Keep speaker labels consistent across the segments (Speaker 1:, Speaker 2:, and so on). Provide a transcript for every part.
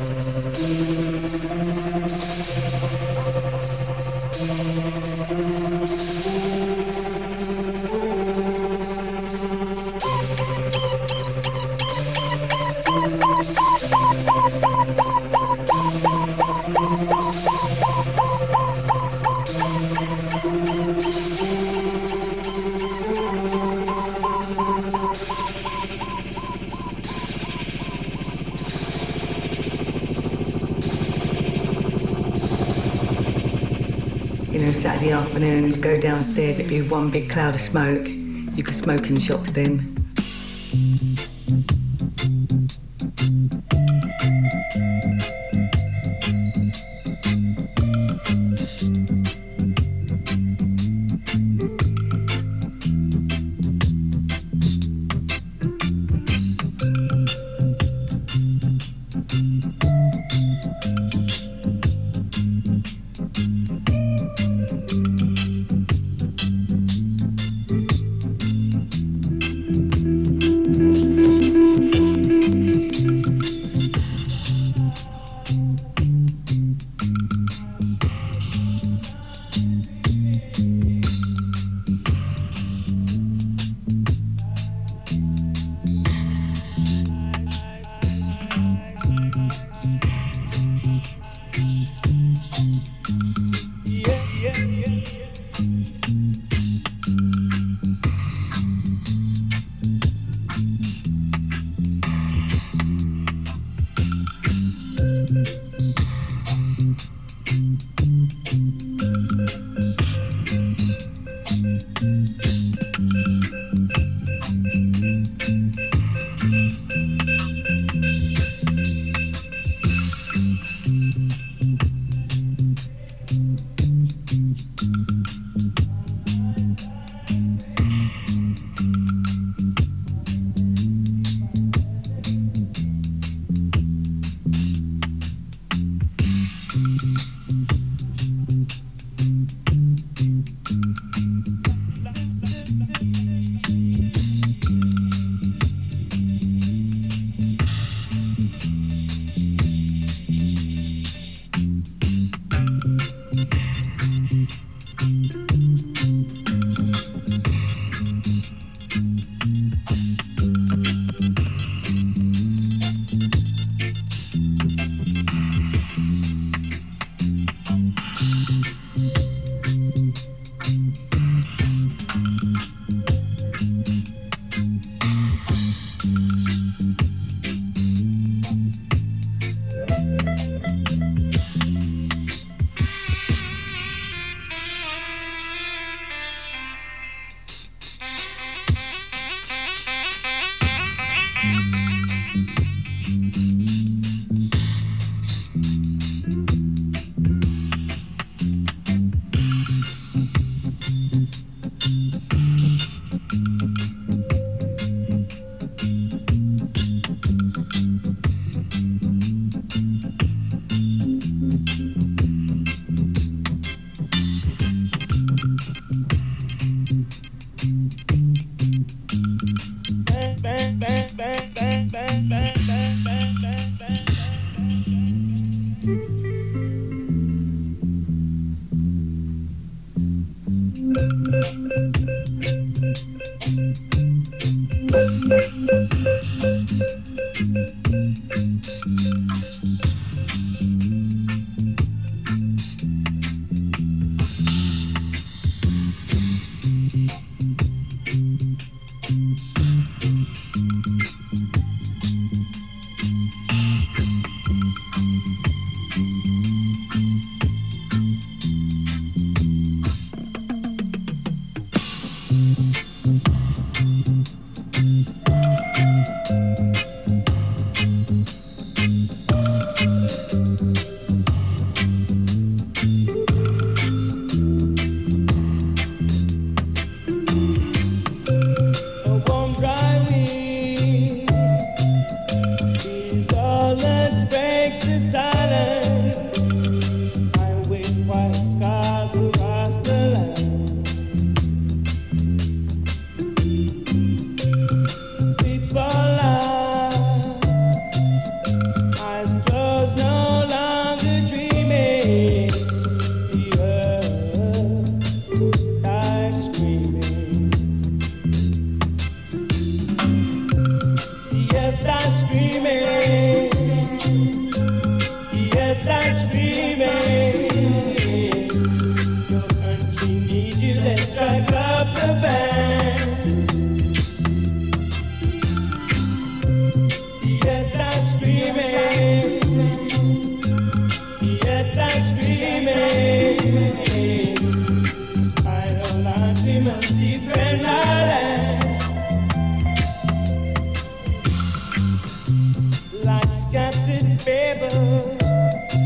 Speaker 1: Saturday afternoons, go downstairs, it'd be one big cloud of smoke. You could smoke in the shops then.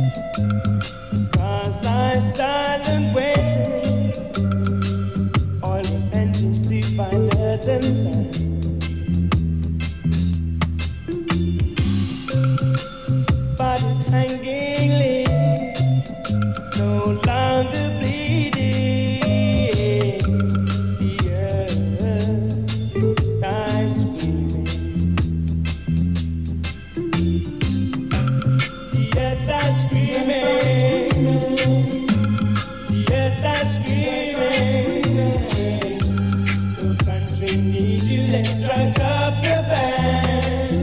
Speaker 2: Cars lie silent waiting, oilless engines seized by dirt and sand. Bodies hanging limp, no longer bleeding. The earth dies screaming. The earth dies screaming. The earth dies screaming. The country needs you, let's strike up the band.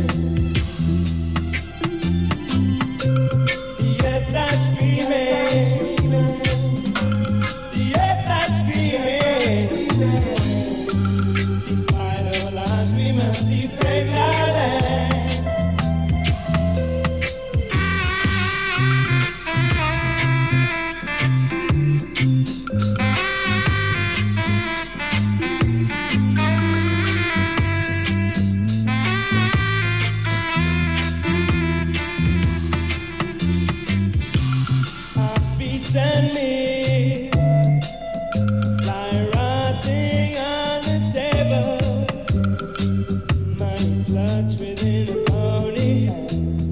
Speaker 2: The earth dies screaming. The earth dies screaming. Despite all odds, we must defend our land. Heartbeats and me lie rotting on the table. Money clutched within a pony hand.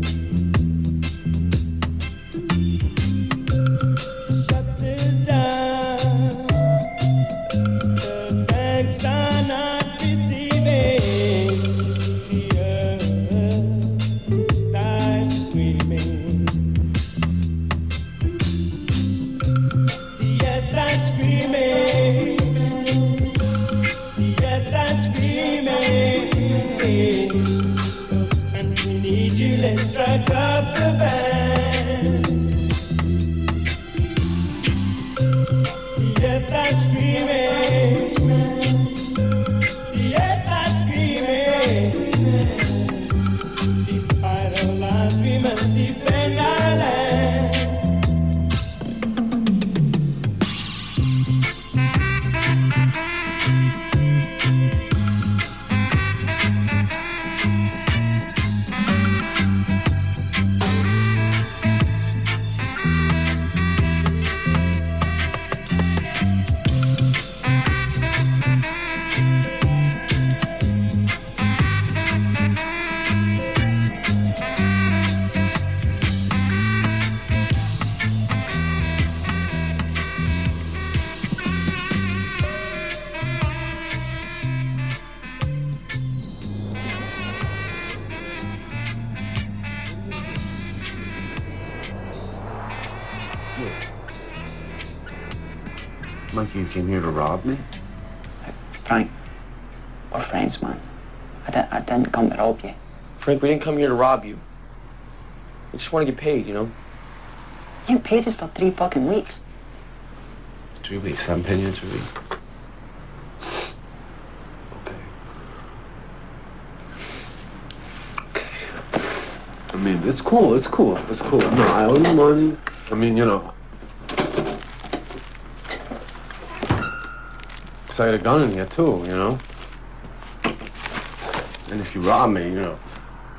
Speaker 2: Shutters down. The banks are not receiving. The earth dies screaming. The earth dies screaming. The earth dies screaming. And we need you, let's strike up the band. The earth dies screaming. The earth dies screaming. Despite all odds, we must defend our land.
Speaker 3: Mikey, you came here to rob me?
Speaker 4: Frank, we're friends, man. I didn't come to rob you.
Speaker 5: Frank, we didn't come here to rob you. We just want to get paid, you know?
Speaker 4: You ain't paid us for 3 fucking weeks.
Speaker 3: 3 weeks. I haven't paid you in 3 weeks. Okay. I mean, it's cool. It's cool. It's cool. No, I owe you money. I mean, you know. Because I had a gun in here, too, you know? And if you rob me, you know,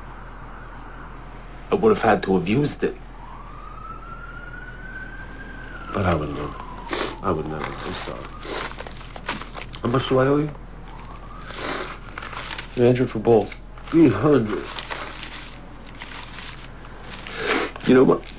Speaker 3: I would have had to have used it. But I would never. I would never. I'm sorry. How much do I owe you?
Speaker 5: 300 for both.
Speaker 3: 300. You know what?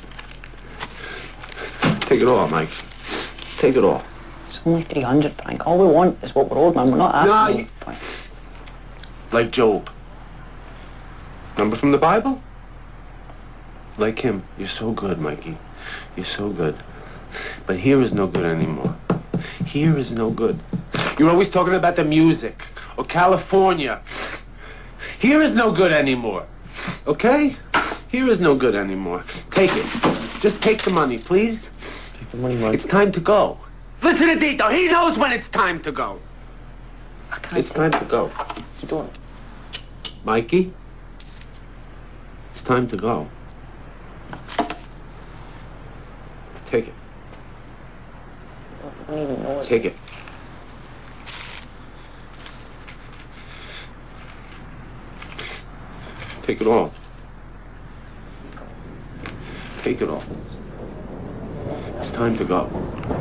Speaker 3: Take it all, Mike. Take it all.
Speaker 4: It's only 300, Frank. All we want is what we're owed, man. We're not asking you.
Speaker 3: Like Job. Remember from the Bible? Like him. You're so good, Mikey. You're so good. But here is no good anymore. Here is no good. You're always talking about the music or California. Here is no good anymore. Okay? Here is no good anymore. Take it. Just take the money, please.
Speaker 5: Take the money, Mike.
Speaker 3: It's time to go. Listen to Dito. He knows when it's time to go.
Speaker 4: I can't.
Speaker 3: It's time to go.
Speaker 4: You don't.
Speaker 3: Mikey? It's time to go. Take it.
Speaker 4: I don't even know.
Speaker 3: Take it. Take it all. Take it all. It's time to go.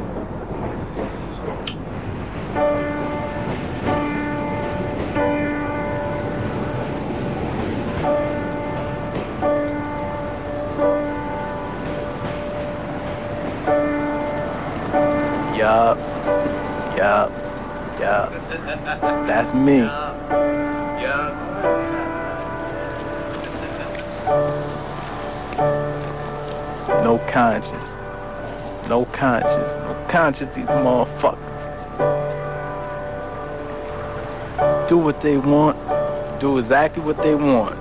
Speaker 6: Yup. That's me. No conscience. No conscience. No conscience, these motherfuckers. Do what they want. Do exactly what they want.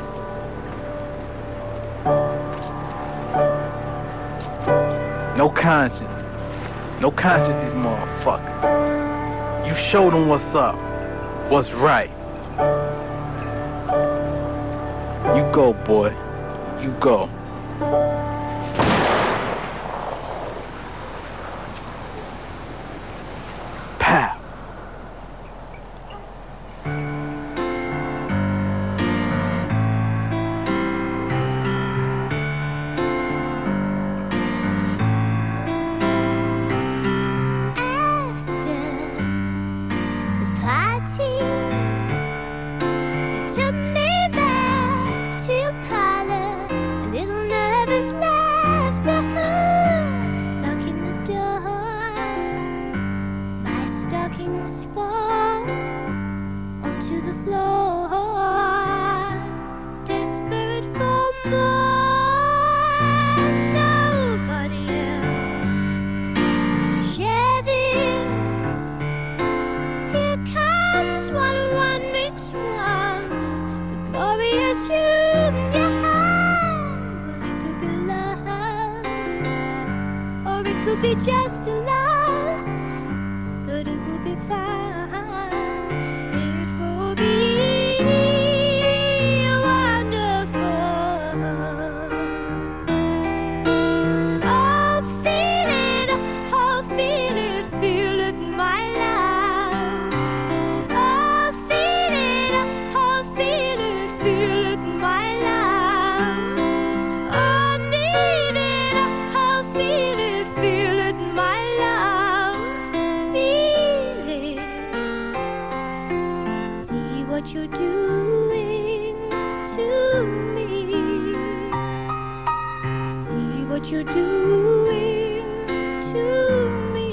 Speaker 6: No conscience. No conscience, these motherfuckers. You show them what's up. What's right. You go, boy. You go. Pow.
Speaker 7: Just lost, but it will be fine. It will be wonderful. Oh, feel it, my love. Oh, feel it, my love. Oh, need it, oh, feel it, my love, feel it. See what you're doing to me. See what you're doing to me.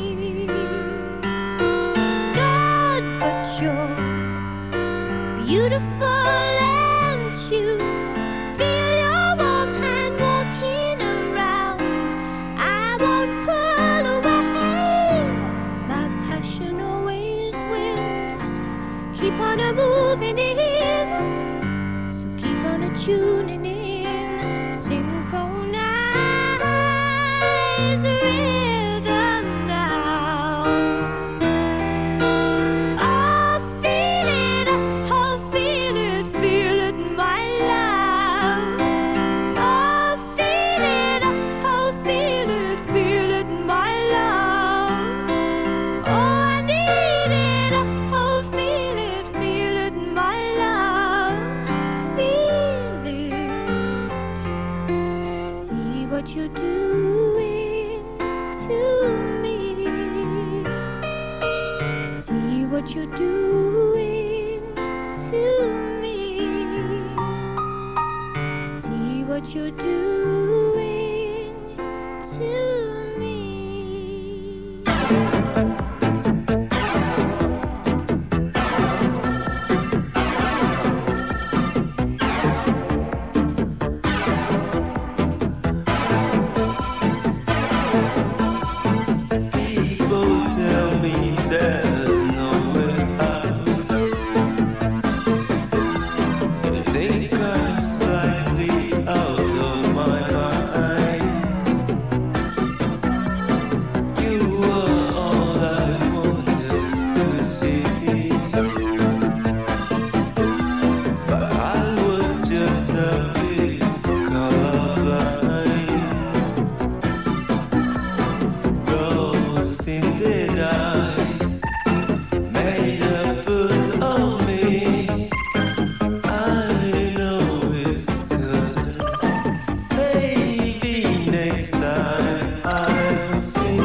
Speaker 7: God, but you're beautiful, and you feel your warm hand walking around. I won't pull away. My passion always wins. Keep on a moving in, so keep on a tuning in. Synchronize rhythm now. Oh, feel it, my love. Oh, feel it, my love. Oh, I need it, oh, feel it, my love. Feel it. See what you're doing to me. See what you're doing to me. See what you're doing to me.
Speaker 2: People tell me there's no way out. They think I'm slightly out of my mind. You were all I wanted to see, but I was just a bit colorblind. Rose-tinted eyes made a fool of me. I know it's curtains. Maybe next time I'll see.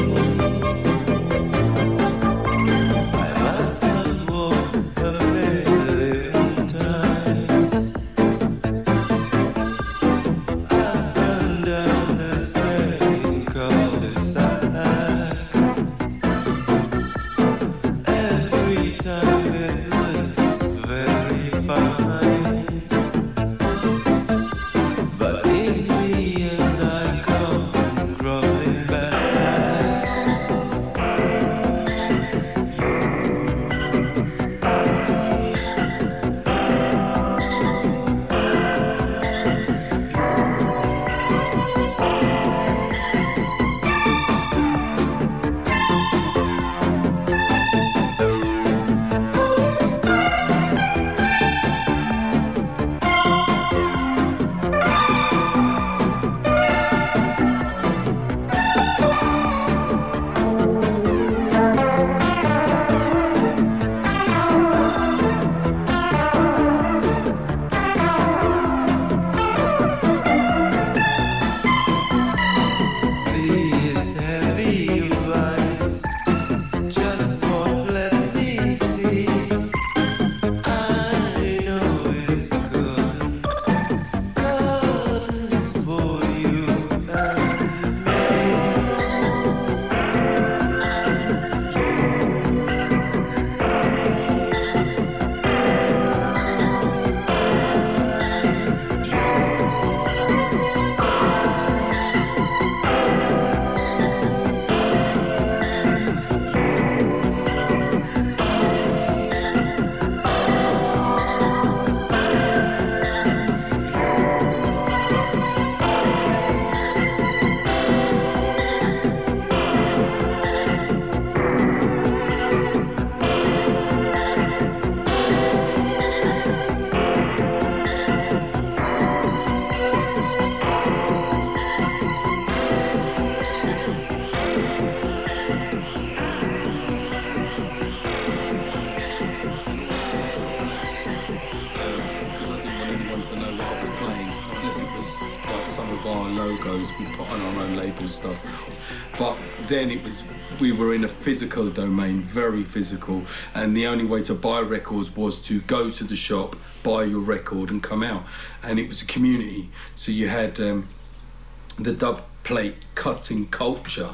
Speaker 8: shows, we put on our own label stuff. But then we were in a physical domain, very physical, and the only way to buy records was to go to the shop, buy your record and come out. And it was a community, so you had the dub plate cutting culture,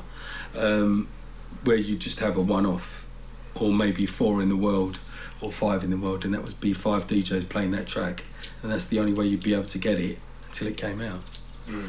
Speaker 8: where you just have a one-off, or maybe 4 in the world, or 5 in the world, and that was be 5 DJs playing that track, and that's the only way you'd be able to get it until it came out. Mm.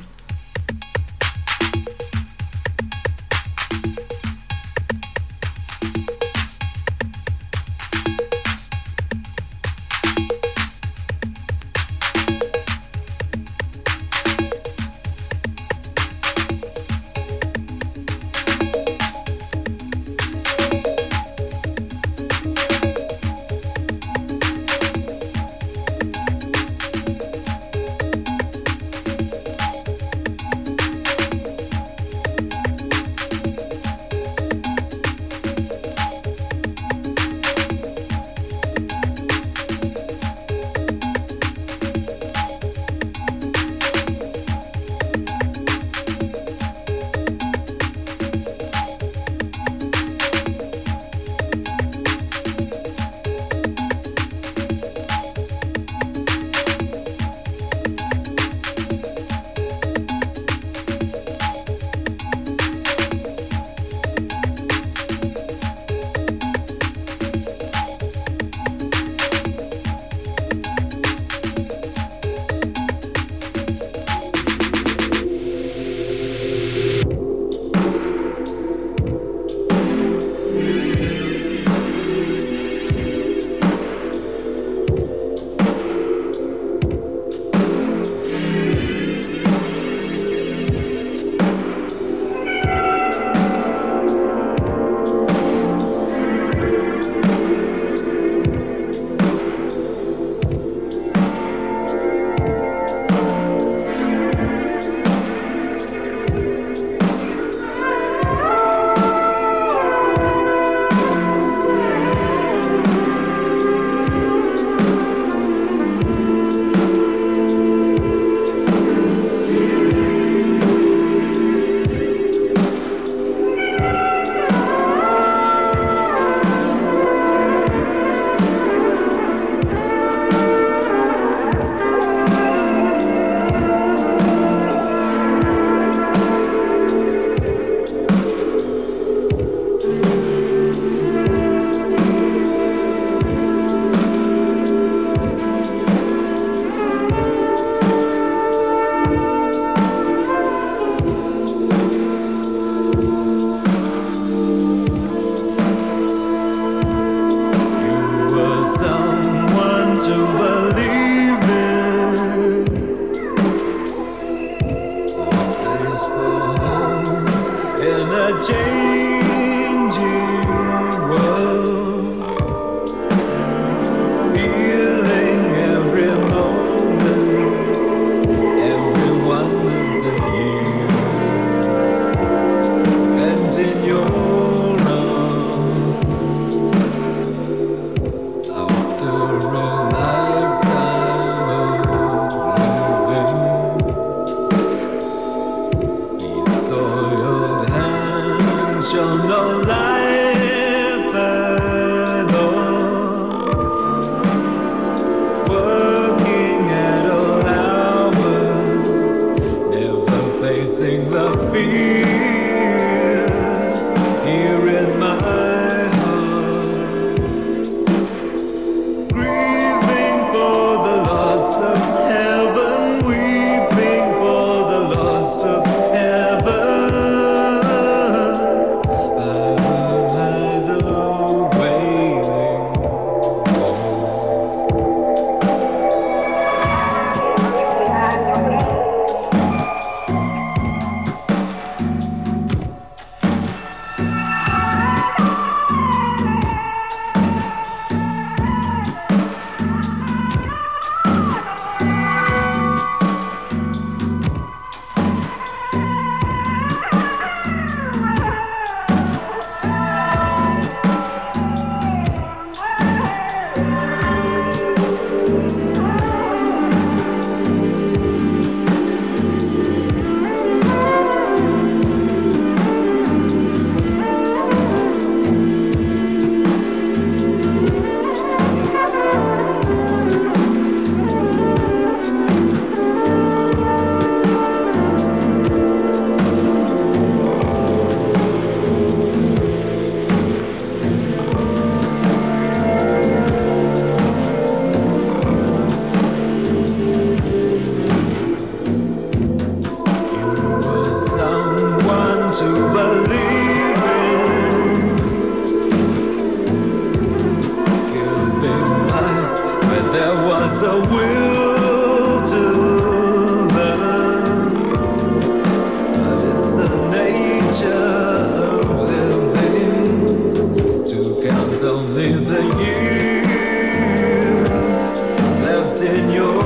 Speaker 8: Soiled hands
Speaker 2: to believe in. Giving life where there was a will to learn. But it's the nature of living to count only the years left in your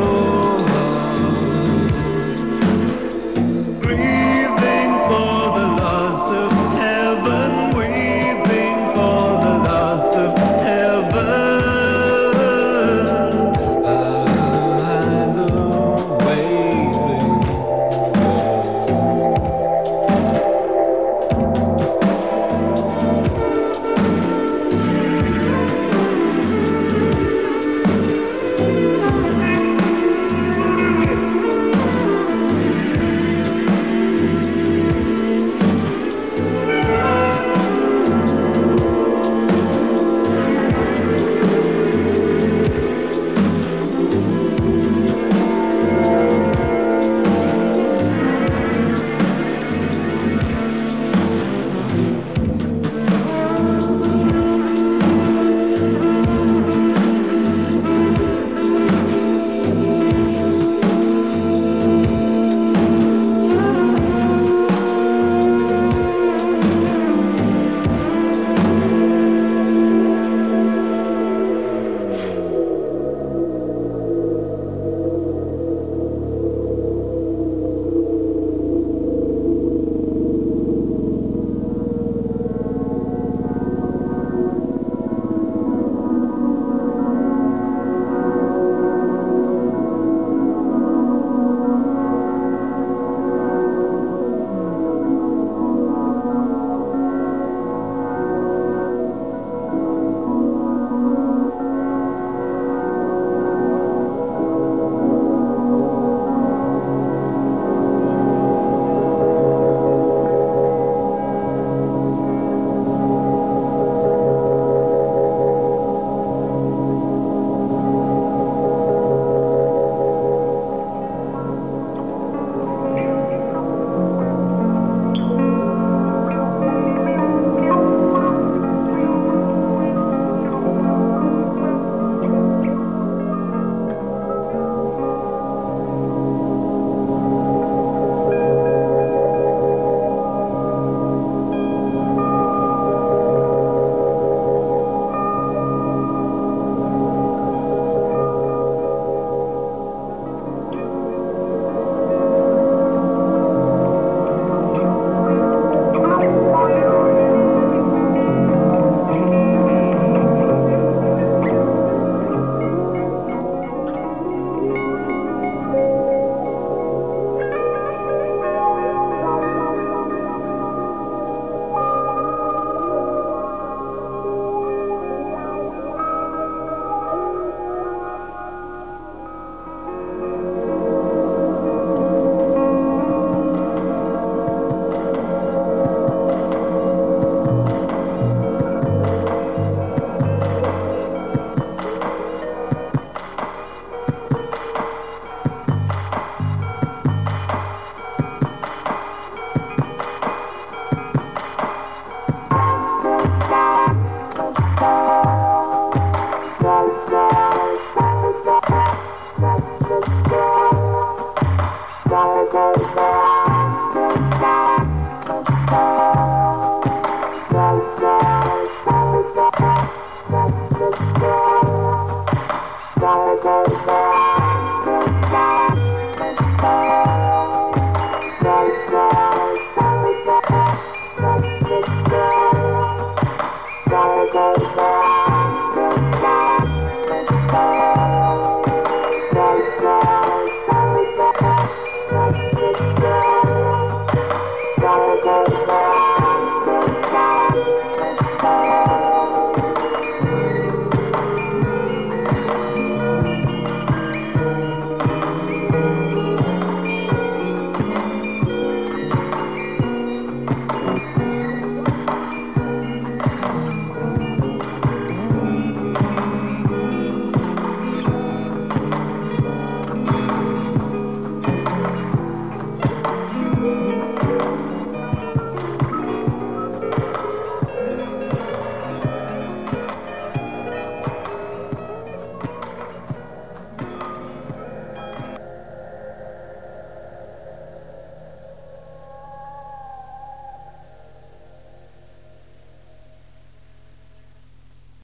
Speaker 9: Go, go, go.